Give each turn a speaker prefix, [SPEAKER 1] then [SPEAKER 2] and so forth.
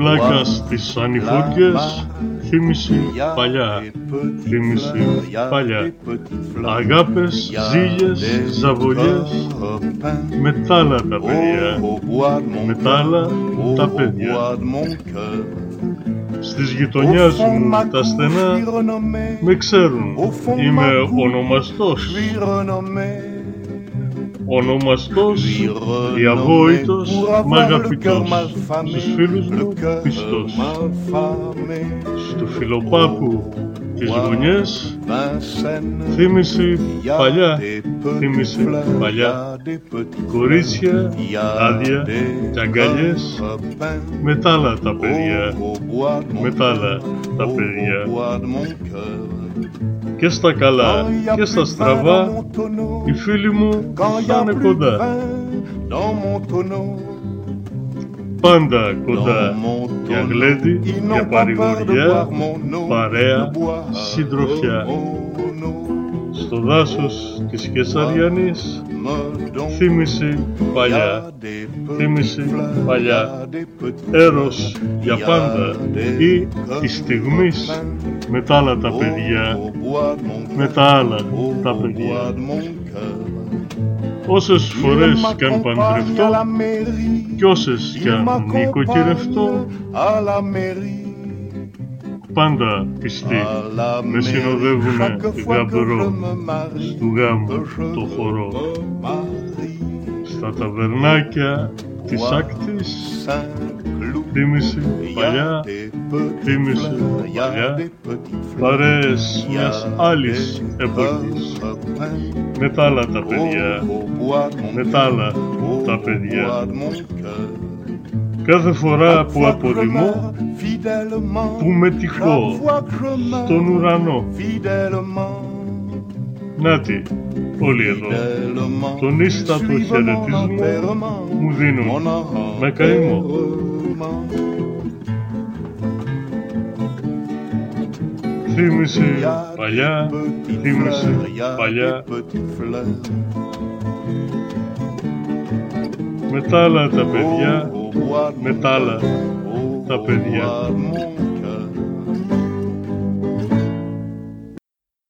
[SPEAKER 1] Βλάκας τις ανηφόρκες, θύμιση παλιά, θύμιση παλιά. Αγάπες, ζήλιες, ζαβολιές, με τ' άλλα τα παιδιά, με τ' άλλα τα παιδιά. Στις γειτονιάς μου τα στενά με ξέρουν, είμαι ονομαστός. Ονομαστός, διαβόητος, μ' αγαπητός, στους φίλους μου πιστός. Στου φιλοπάπου τις γωνιές, θύμιση παλιά, θύμιση παλιά. Κορίτσια, άδεια και αγκαλιές, με τ' άλλα τα παιδιά, με τ' άλλα τα παιδιά. Και στα καλά και στα στραβά, οι φίλοι μου θα είναι κοντά. Πάντα κοντά, για γλέντι, για παρηγοριά, παρέα, συντροφιά. Στο δάσος της Κεσαριανής, θύμιση παλιά, θύμιση παλιά. Έρος για πάντα ή της στιγμής, με τ' άλλα τα παιδιά, με τ' άλλα τα παιδιά. Όσες φορές κι αν παντρευτώ κι όσες κι αν νοικοκυρευτώ, πάντα πιστοί με συνοδεύουνε γαμπρό στου γάμου το χορό. Στα ταβερνάκια της Άκτης, θύμιση παλιά, θύμιση παλιά. Παρέες μιας άλλης εποχής, με τ' άλλα τα παιδιά, με τ' άλλα τα παιδιά. Κάθε φορά που αποδημώ, που με τυχώ στον ουρανό, νάτι, όλοι εδώ, τον ίστατο χαιρετισμό μου δίνουν με καημό. Θύμιση παλιά, θύμιση παλιά. Με τ' άλλα τα παιδιά, με τ' άλλα τα παιδιά.